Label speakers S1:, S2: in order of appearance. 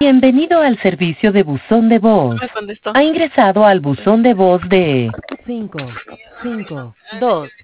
S1: Bienvenido al servicio de buzón de voz.
S2: Me contestó.
S1: Ha ingresado al buzón de voz de
S3: 5, 5, 2,